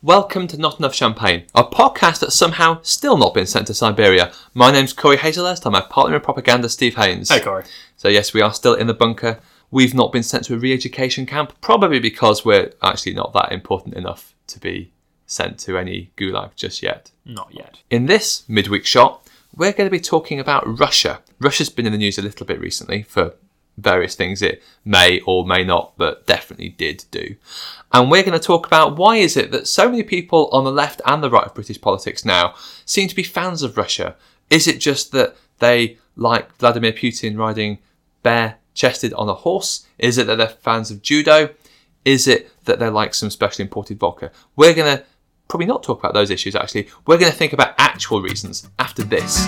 Welcome to Not Enough Champagne, a podcast that's somehow still not been sent to Siberia. My name's Corey Hazelhurst, I'm my partner in propaganda, Steve Haynes. Hey Corey. So yes, we are still in the bunker. We've not been sent to a re-education camp, probably because we're actually not that important enough to be sent to any gulag just yet. Not yet. In this midweek shot, we're going to be talking about Russia. Russia's been in the news a little bit recently for various things it may or may not, but definitely did do. And we're going to talk about why is it that so many people on the left and the right of British politics now seem to be fans of Russia. Is it just that they like Vladimir Putin riding bare-chested on a horse? Is it that they're fans of judo? Is it that they like some specially imported vodka? We're going to probably not talk about those issues, actually. We're going to think about actual reasons after this.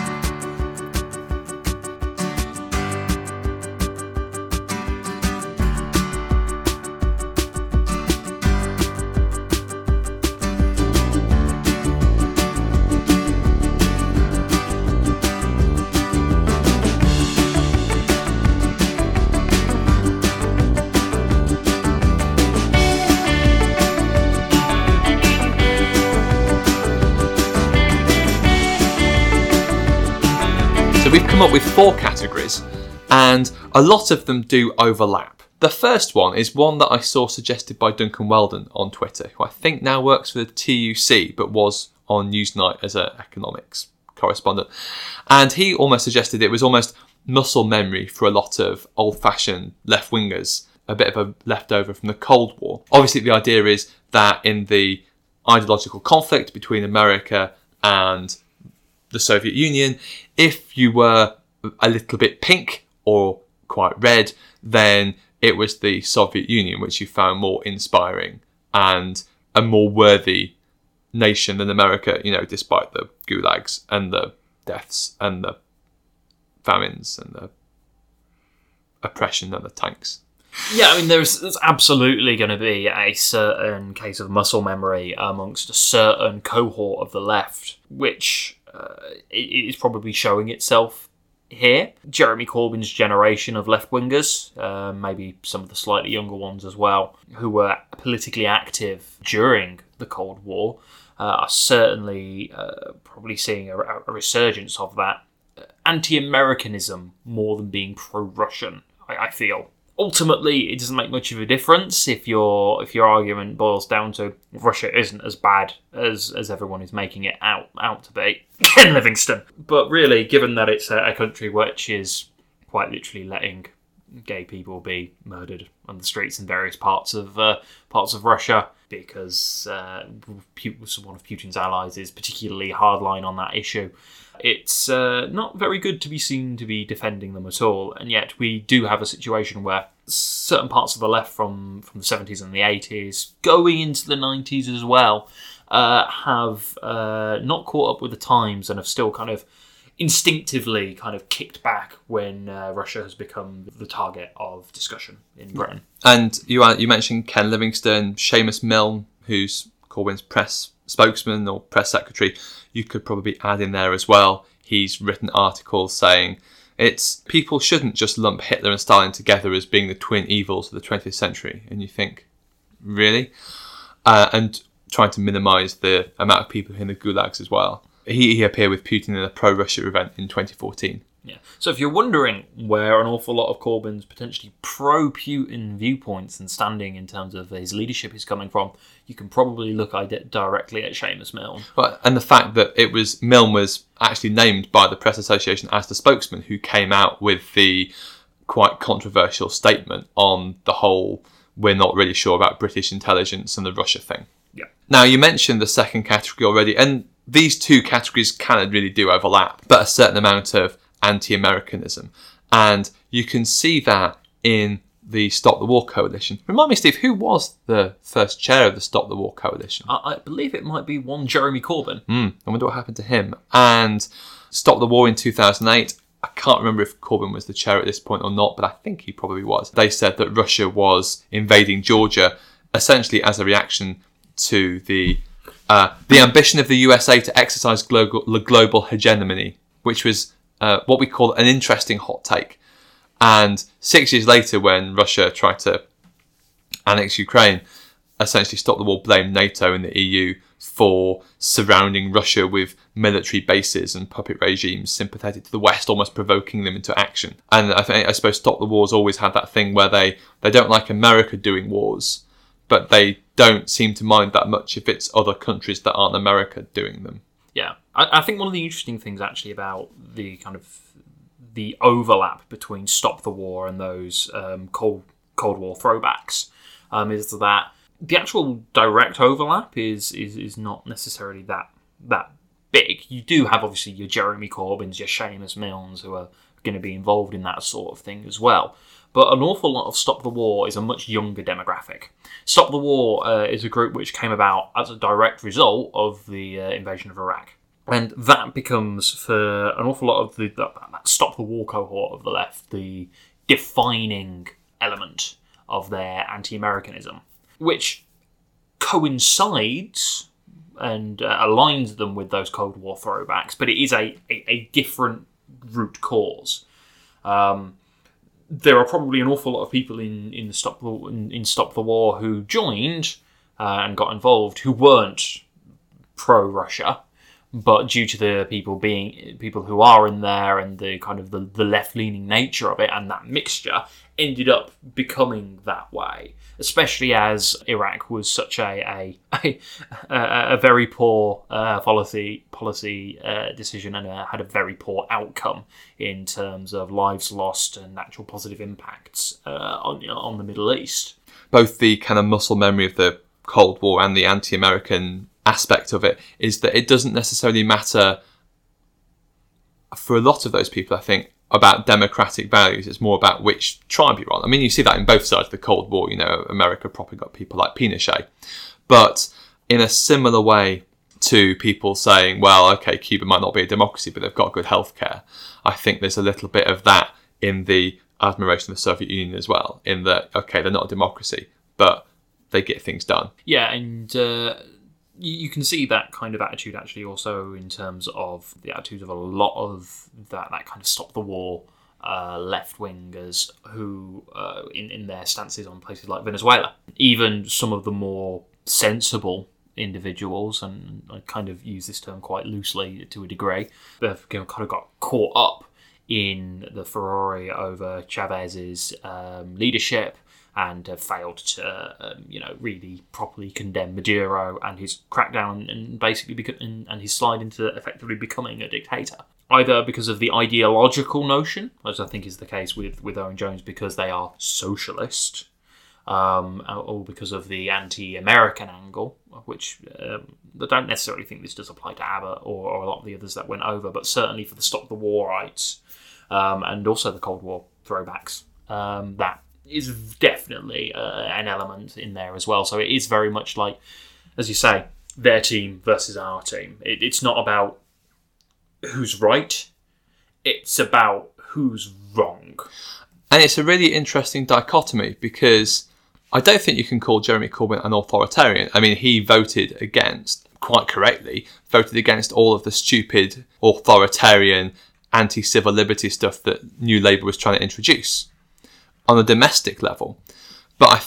So we've come up with 4 categories, and a lot of them do overlap. The first one is one that I saw suggested by Duncan Weldon on Twitter, who I think now works for the TUC, but was on Newsnight as an economics correspondent. And he almost suggested it was almost muscle memory for a lot of old-fashioned left-wingers, a bit of a leftover from the Cold War. Obviously, the idea is that in the ideological conflict between America and the Soviet Union, if you were a little bit pink or quite red, then it was the Soviet Union which you found more inspiring and a more worthy nation than America, you know, despite the gulags and the deaths and the famines and the oppression and the tanks. Yeah, I mean, there's absolutely going to be a certain case of muscle memory amongst a certain cohort of the left, which is probably showing itself here. Jeremy Corbyn's generation of left-wingers, maybe some of the slightly younger ones as well, who were politically active during the Cold War, are certainly probably seeing a resurgence of that anti-Americanism more than being pro-Russian, I feel. Ultimately, it doesn't make much of a difference if your argument boils down to Russia isn't as bad as everyone is making it out to be. Ken Livingstone. But really, given that it's a country which is quite literally letting gay people be murdered on the streets in various parts of Russia, because one of Putin's allies is particularly hardline on that issue, it's not very good to be seen to be defending them at all. And yet we do have a situation where certain parts of the left from the 70s and the 80s, going into the 90s as well, have not caught up with the times and have still kind of instinctively kind of kicked back when Russia has become the target of discussion in Britain. And you mentioned Ken Livingstone, Seamus Milne, who's Corbyn's press spokesman or press secretary. You could probably add in there as well. He's written articles saying people shouldn't just lump Hitler and Stalin together as being the twin evils of the 20th century. And you think, really? And trying to minimise the amount of people in the gulags as well. He appeared with Putin in a pro-Russia event in 2014. Yeah. So if you're wondering where an awful lot of Corbyn's potentially pro-Putin viewpoints and standing in terms of his leadership is coming from, you can probably look directly at Seamus Milne. Well, and the fact that Milne was actually named by the Press Association as the spokesman who came out with the quite controversial statement on the whole, we're not really sure about British intelligence and the Russia thing. Yeah. Now, you mentioned the second category already, and these two categories kind of really do overlap, but a certain amount of anti-Americanism. And you can see that in the Stop the War Coalition. Remind me, Steve, who was the first chair of the Stop the War Coalition? I believe it might be one Jeremy Corbyn. I wonder what happened to him. And Stop the War in 2008, I can't remember if Corbyn was the chair at this point or not, but I think he probably was. They said that Russia was invading Georgia essentially as a reaction to the ambition of the USA to exercise global hegemony, which was what we call an interesting hot take. And 6 years later, when Russia tried to annex Ukraine, essentially Stop the War blamed NATO and the EU for surrounding Russia with military bases and puppet regimes sympathetic to the West, almost provoking them into action. And I suppose Stop the War's always had that thing where they don't like America doing wars, but they don't seem to mind that much if it's other countries that aren't America doing them. Yeah, I think one of the interesting things actually about the kind of the overlap between Stop the War and those Cold War throwbacks is that the actual direct overlap is not necessarily that big. You do have obviously your Jeremy Corbyns, your Seamus Milnes who are going to be involved in that sort of thing as well. But an awful lot of Stop the War is a much younger demographic. Stop the War is a group which came about as a direct result of the invasion of Iraq. And that becomes, for an awful lot of that Stop the War cohort of the left, the defining element of their anti-Americanism, which coincides and aligns them with those Cold War throwbacks, but it is a different root cause. There are probably an awful lot of people in Stop the War who joined and got involved who weren't pro-Russia, but due to the people who are in there and the kind of the left-leaning nature of it and that mixture ended up becoming that way. Especially as Iraq was such a very poor policy decision and had a very poor outcome in terms of lives lost and actual positive impacts on the Middle East. Both the kind of muscle memory of the Cold War and the anti-American aspect of it is that it doesn't necessarily matter for a lot of those people, I think, about democratic values. It's more about which tribe you're on. I mean, you see that in both sides of the Cold War. You know, America propping up people like Pinochet. But in a similar way to people saying, well, okay, Cuba might not be a democracy, but they've got good healthcare. I think there's a little bit of that in the admiration of the Soviet Union as well, in that, okay, they're not a democracy, but they get things done. Yeah, and you can see that kind of attitude actually also in terms of the attitudes of a lot of that kind of Stop the War left-wingers who, in their stances on places like Venezuela, even some of the more sensible individuals, and I kind of use this term quite loosely to a degree, they've kind of got caught up in the furore over Chavez's leadership, and have failed to, really properly condemn Maduro and his crackdown and basically and his slide into effectively becoming a dictator. Either because of the ideological notion, as I think is the case with Owen Jones, because they are socialist, or because of the anti-American angle, which I don't necessarily think this does apply to Abbott or a lot of the others that went over, but certainly for the Stop the Warites, and also the Cold War throwbacks, that is definitely an element in there as well. So it is very much like, as you say, their team versus our team. It's not about who's right, it's about who's wrong. And it's a really interesting dichotomy, because I don't think you can call Jeremy Corbyn an authoritarian. I mean, he voted against, quite correctly, all of the stupid authoritarian anti-civil liberty stuff that New Labour was trying to introduce on a domestic level, but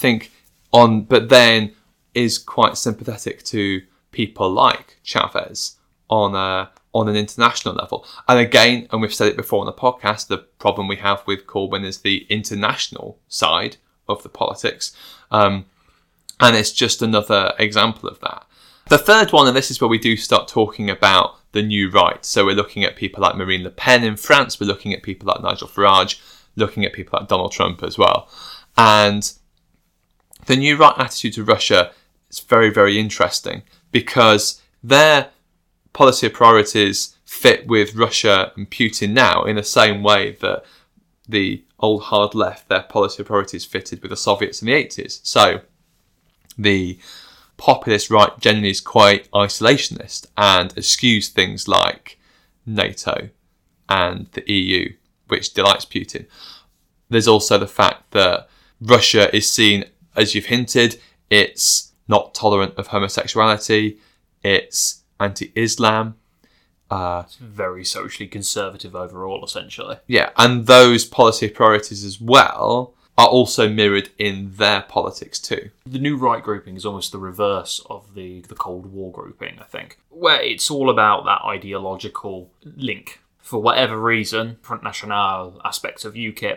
then is quite sympathetic to people like Chavez on an international level. And again, and we've said it before on the podcast, the problem we have with Corbyn is the international side of the politics, and it's just another example of that. The third one, and this is where we do start talking about the new right. So we're looking at people like Marine Le Pen in France, we're looking at people like Nigel Farage, looking at people like Donald Trump as well. And the new right attitude to Russia is very, very interesting, because their policy priorities fit with Russia and Putin now in the same way that the old hard left, their policy priorities fitted with the Soviets in the 80s. So the populist right generally is quite isolationist and eschews things like NATO and the EU, which delights Putin. There's also the fact that Russia is seen, as you've hinted, it's not tolerant of homosexuality, it's anti-Islam. It's very socially conservative overall, essentially. Yeah, and those policy priorities as well are also mirrored in their politics too. The new right grouping is almost the reverse of the Cold War grouping, I think, where it's all about that ideological link. For whatever reason, Front National, aspects of UKIP,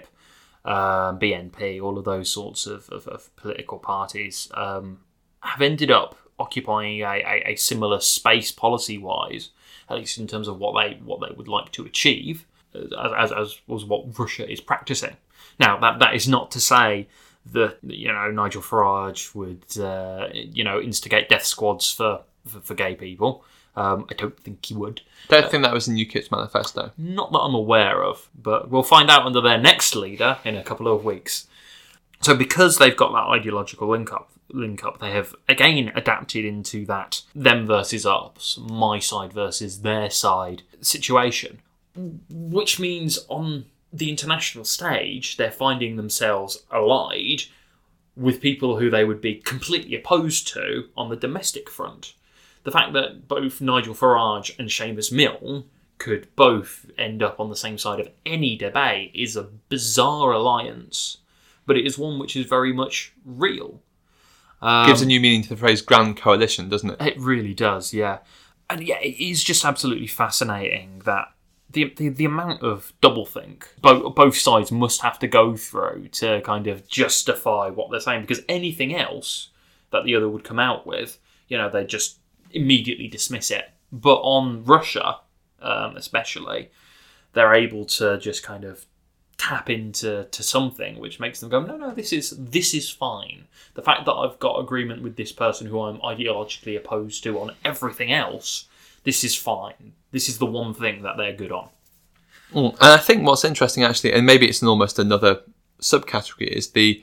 BNP, all of those sorts of political parties have ended up occupying a similar space policy-wise, at least in terms of what they would like to achieve, as was what Russia is practicing. Now, that is not to say that Nigel Farage would instigate death squads for gay people. I don't think he would. Don't think that was in UKIP's manifesto. Not that I'm aware of, but we'll find out under their next leader in a couple of weeks. So because they've got that ideological link up, they have again adapted into that them versus us, my side versus their side situation, which means on the international stage they're finding themselves allied with people who they would be completely opposed to on the domestic front. The fact that both Nigel Farage and Seamus Milne could both end up on the same side of any debate is a bizarre alliance, but it is one which is very much real. Gives a new meaning to the phrase grand coalition, doesn't it? It really does, yeah. And yeah, it is just absolutely fascinating that the amount of doublethink both sides must have to go through to kind of justify what they're saying, because anything else that the other would come out with, they just immediately dismiss it. But on Russia, especially, they're able to just kind of tap into something which makes them go, no, this is fine. The fact that I've got agreement with this person who I'm ideologically opposed to on everything else, this is fine. This is the one thing that they're good on. And I think what's interesting actually, and maybe it's almost another subcategory, is the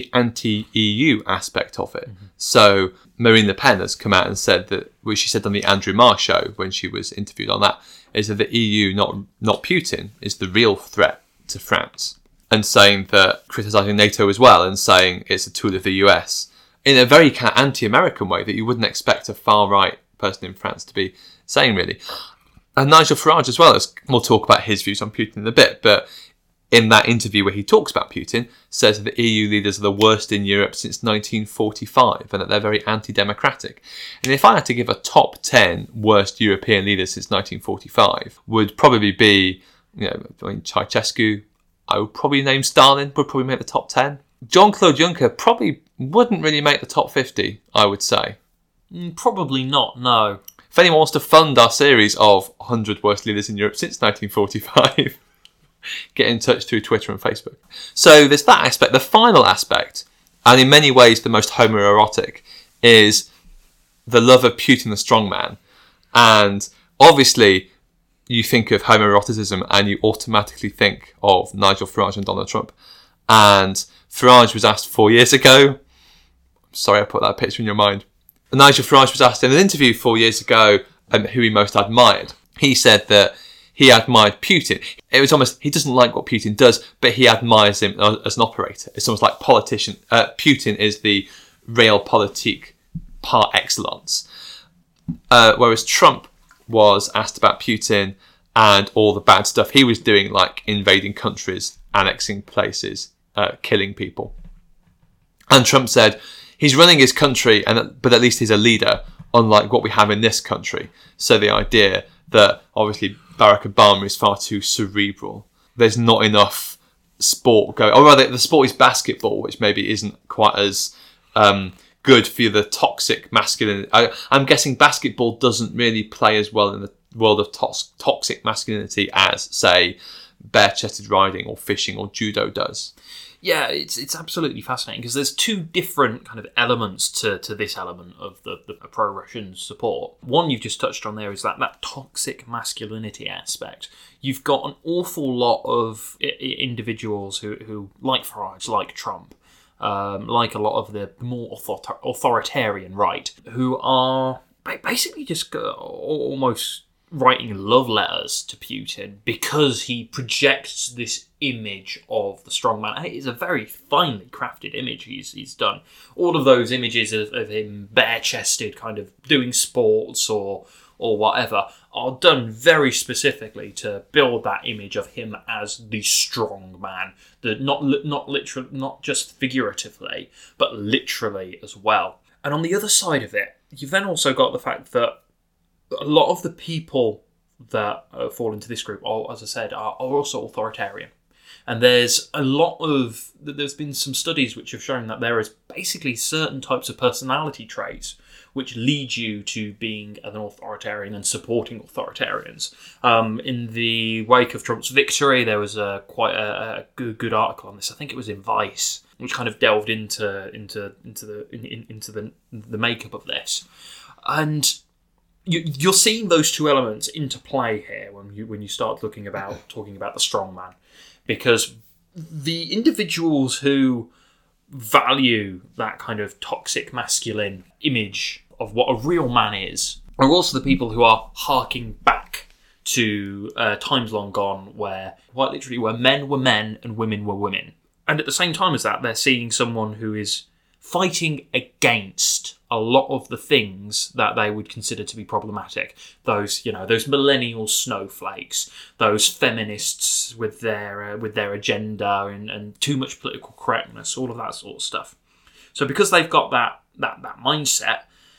anti-EU aspect of it. Mm-hmm. So Marine Le Pen has come out and said that, which she said on the Andrew Marr show when she was interviewed on that, is that the EU, not Putin, is the real threat to France, and saying that, criticising NATO as well, and saying it's a tool of the US in a very kind of anti-American way that you wouldn't expect a far-right person in France to be saying, really. And Nigel Farage as well, we'll talk about his views on Putin in a bit, but in that interview where he talks about Putin, says that the EU leaders are the worst in Europe since 1945 and that they're very anti-democratic. And if I had to give a top 10 worst European leaders since 1945, would probably be, Ceausescu. I would probably name Stalin, would probably make the top 10. Jean-Claude Juncker probably wouldn't really make the top 50, I would say. Probably not, no. If anyone wants to fund our series of 100 worst leaders in Europe since 1945, get in touch through Twitter and Facebook. So there's that aspect. The final aspect, and in many ways the most homoerotic, is the love of Putin the strongman. And obviously, you think of homoeroticism and you automatically think of Nigel Farage and Donald Trump. And Farage was asked 4 years ago, sorry I put that picture in your mind, Nigel Farage was asked in an interview 4 years ago who he most admired. He said that he admired Putin. It was almost, he doesn't like what Putin does, but he admires him as an operator. It's almost like politician. Putin is the realpolitik par excellence. Whereas Trump was asked about Putin and all the bad stuff he was doing, like invading countries, annexing places, killing people. And Trump said, he's running his country, but at least he's a leader, unlike what we have in this country. So the idea that obviously Barack Obama is far too cerebral. There's not enough sport going. Or rather, the sport is basketball, which maybe isn't quite as good for the toxic masculinity. I'm guessing basketball doesn't really play as well in the world of toxic masculinity as, say, bare-chested riding or fishing or judo does. Yeah, it's absolutely fascinating because there's two different kind of elements to this element of the pro-Russian support. One you've just touched on there is that toxic masculinity aspect. You've got an awful lot of individuals who like Farage, like Trump, like a lot of the more authoritarian right, who are basically just almost writing love letters to Putin because he projects this image of the strongman. It's a very finely crafted image he's done. All of those images of him bare-chested, kind of doing sports or or whatever are done very specifically to build that image of him as the strong man, not just figuratively, but literally as well. And on the other side of it, you've then also got the fact that a lot of the people that fall into this group, as I said, are also authoritarian. And there's been some studies which have shown that there is basically certain types of personality traits which lead you to being an authoritarian and supporting authoritarians. In the wake of Trump's victory, there was quite a good article on this. I think it was in Vice, which kind of delved into the makeup of this, and you're seeing those two elements interplay here when you start talking about the strongman, because the individuals who value that kind of toxic masculine image of what a real man is are also the people who are harking back to times long gone where, quite literally, where men were men and women were women. And at the same time as that, they're seeing someone who is fighting against a lot of the things that they would consider to be problematic. Those millennial snowflakes, those feminists with their agenda and too much political correctness, all of that sort of stuff. So because they've got that mindset,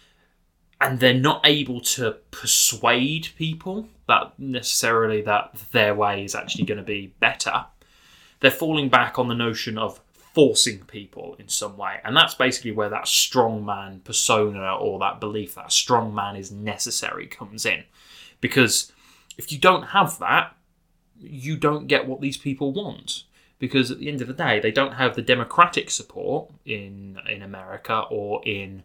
and they're not able to persuade people that necessarily that their way is actually going to be better, they're falling back on the notion of forcing people in some way. And that's basically where that strongman persona, or that belief that a strongman is necessary, comes in. Because if you don't have that, you don't get what these people want. Because at the end of the day, they don't have the democratic support in America or in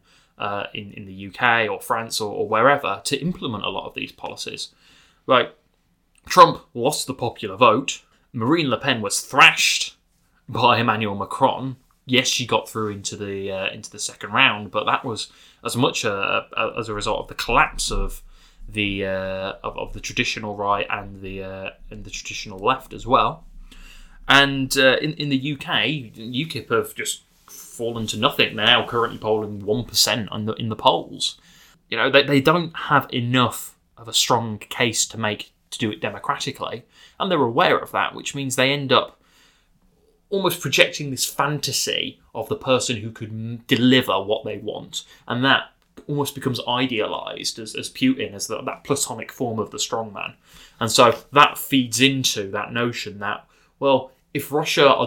the UK or France or wherever to implement a lot of these policies. Like, Trump lost the popular vote. Marine Le Pen was thrashed by Emmanuel Macron. Yes, she got through into the second round, but that was as much as a result of the collapse of the traditional right and the traditional left as well. And in the UK, UKIP have just fallen to nothing. They're now currently polling 1% in the polls. You know, they don't have enough of a strong case to do it democratically, and they're aware of that, which means they end up almost projecting this fantasy of the person who could deliver what they want, and that almost becomes idealised as Putin, as that platonic form of the strongman. And so that feeds into that notion that, well, if Russia are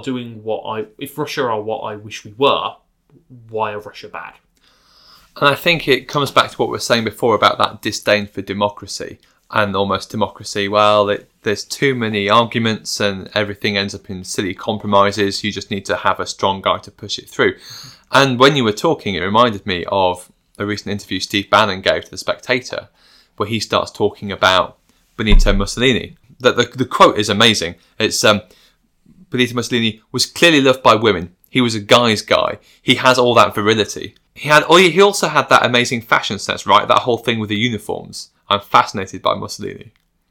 what I wish we were, why are Russia bad? And I think it comes back to what we were saying before about that disdain for democracy, and almost democracy, well, there's too many arguments and everything ends up in silly compromises. You just need to have a strong guy to push it through. And when you were talking, it reminded me of a recent interview Steve Bannon gave to The Spectator, where he starts talking about Benito Mussolini. The quote is amazing. It's Benito Mussolini was clearly loved by women. He was a guy's guy. He has all that virility. He also had that amazing fashion sense, right? That whole thing with the uniforms. I'm fascinated by Mussolini.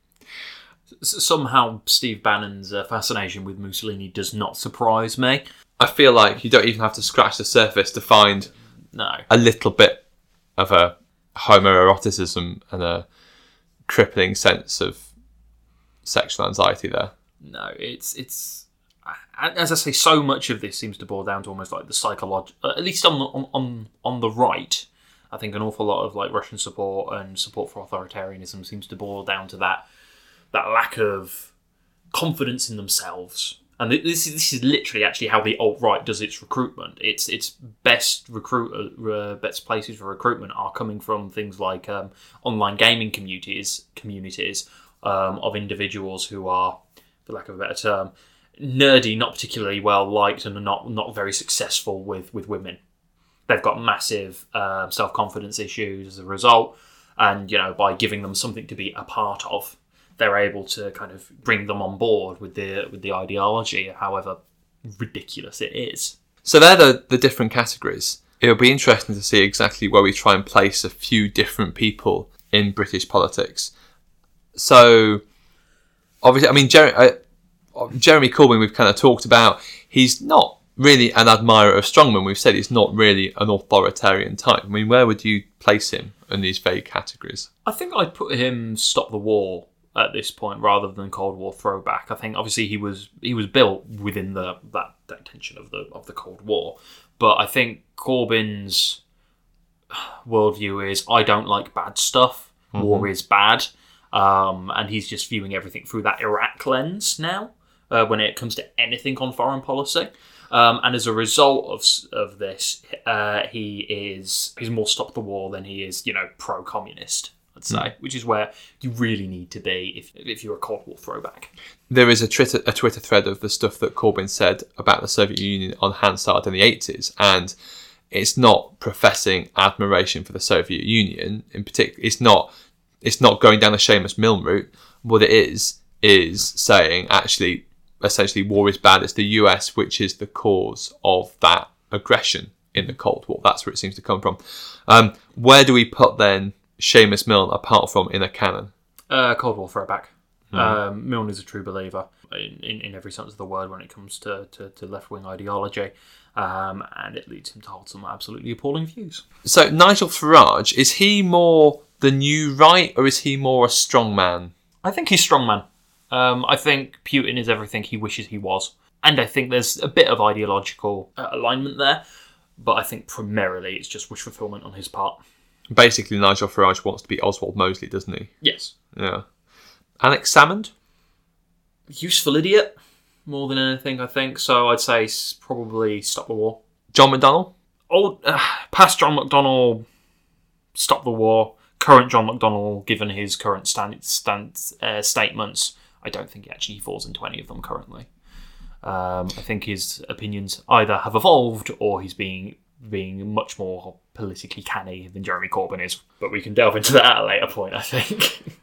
Somehow Steve Bannon's fascination with Mussolini does not surprise me. I feel like you don't even have to scratch the surface to find a little bit of a homoeroticism and a crippling sense of sexual anxiety there. No, it's as I say, so much of this seems to boil down to almost like the psychological, at least on the right. I think an awful lot of like Russian support and support for authoritarianism seems to boil down to that lack of confidence in themselves. And this is literally actually how the alt-right does its recruitment. Its best places for recruitment are coming from things like online gaming communities of individuals who are, for lack of a better term, nerdy, not particularly well liked, and are not very successful with women. They've got massive self-confidence issues as a result, and by giving them something to be a part of, they're able to kind of bring them on board with the ideology, however ridiculous it is. So they're the different categories. It'll be interesting to see exactly where we try and place a few different people in British politics. So, obviously, I mean, Jeremy Corbyn we've kind of talked about. He's not really an admirer of strongmen. We've said he's not really an authoritarian type. I mean, where would you place him in these vague categories? I think I'd put him stop the war at this point rather than Cold War throwback. I think obviously he was built within that tension of the Cold War, but I think Corbyn's worldview is I don't like bad stuff. War is bad, and he's just viewing everything through that Iraq lens now when it comes to anything on foreign policy. And as a result of this, he's more stop the war than he is, pro-communist, I'd say, which is where you really need to be if you're a Cold War throwback. There is a Twitter thread of the stuff that Corbyn said about the Soviet Union on Hansard in the 80s, and it's not professing admiration for the Soviet Union in particular. It's not going down the Seamus Milne route. What it is saying, actually, essentially, war is bad. It's the US which is the cause of that aggression in the Cold War. That's where it seems to come from. Where do we put then Seamus Milne apart from in a canon? Cold War throwback. Milne is a true believer in every sense of the word when it comes to left-wing ideology. And it leads him to hold some absolutely appalling views. So Nigel Farage, is he more the new right or is he more a strongman? I think he's strongman. I think Putin is everything he wishes he was. And I think there's a bit of ideological alignment there. But I think primarily it's just wish fulfillment on his part. Basically, Nigel Farage wants to be Oswald Mosley, doesn't he? Yes. Yeah. Alex Salmond? Useful idiot, more than anything, I think. So I'd say probably stop the war. John McDonnell? Past John McDonnell, stop the war. Current John McDonnell, given his current statements, I don't think he actually falls into any of them currently. I think his opinions either have evolved or he's being much more politically canny than Jeremy Corbyn is. But we can delve into that at a later point, I think.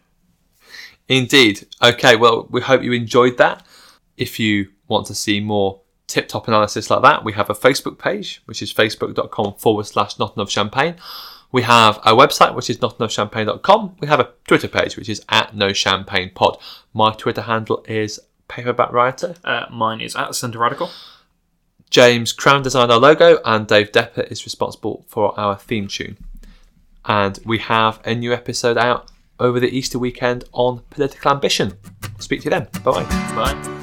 Indeed. Okay, well, we hope you enjoyed that. If you want to see more tip-top analysis like that, we have a Facebook page, which is facebook.com/notenoughchampagne. We have a website, which is notenoughchampagne.com. We have a Twitter page, which is @NoChampagnePod. My Twitter handle is Paperback Rioter. Mine is @CenterRadical. James Crown designed our logo, and Dave Depper is responsible for our theme tune. And we have a new episode out over the Easter weekend on political ambition. Speak to you then. Bye-bye. Bye.